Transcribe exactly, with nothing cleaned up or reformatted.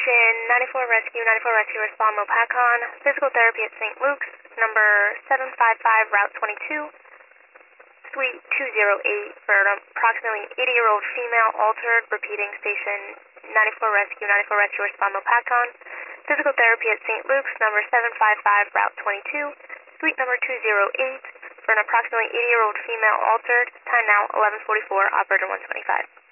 Station ninety-four Rescue, ninety-four Rescue, respond Mopacon. Physical therapy at Saint Luke's, number seven five five, Route twenty-two, Suite two oh eight, for an approximately eighty-year-old female altered, repeating Station ninety-four Rescue, ninety-four Rescue, respond Mopacon. Physical therapy at Saint Luke's, number seven five five, Route twenty-two, Suite number two oh eight, for an approximately eighty-year-old female altered. Time now eleven forty-four, operator one twenty-five.